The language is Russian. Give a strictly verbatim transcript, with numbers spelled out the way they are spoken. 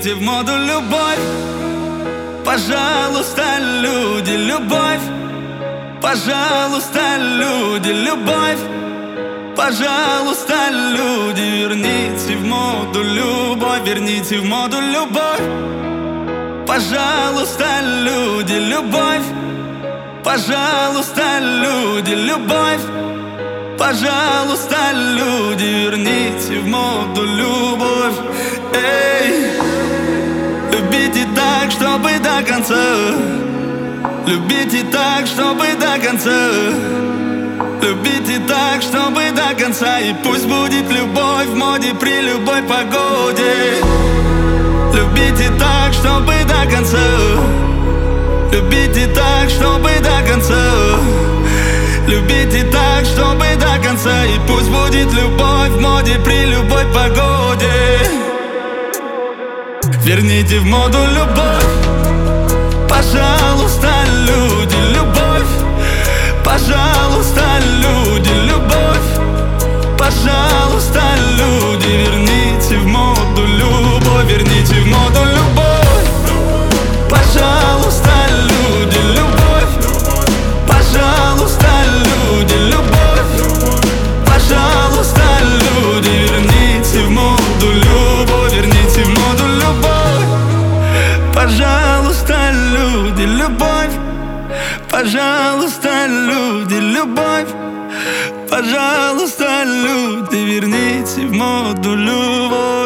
верните в моду любовь. Пожалуйста, люди, любовь. Пожалуйста, люди, любовь. Пожалуйста, люди, верните в моду любовь. Верните в моду любовь. Пожалуйста, люди, любовь. Пожалуйста, люди, любовь. Пожалуйста, люди, верните в моду любовь. Эй, любите так, чтобы до конца. Любите так, чтобы до конца. Любите так, чтобы до конца. И пусть будет любовь в моде при любой погоде. Любите так, чтобы до конца. Любите так, чтобы до конца. Любите так, чтобы до конца. И пусть будет любовь в моде при любой погоде. Верните в моду любовь. Пожалуйста, люди, любовь. Пожалуйста, люди, любовь. Пожалуйста, люди, верните в моду любовь. Верните в моду любовь. Пожалуйста, люди, любовь. Пожалуйста, люди, любовь. Пожалуйста, люди, верните в моду любовь. Верните в моду любовь. Пожалуйста, люди, любовь. Пожалуйста, люди, любовь. Пожалуйста, люди, верните в моду любовь.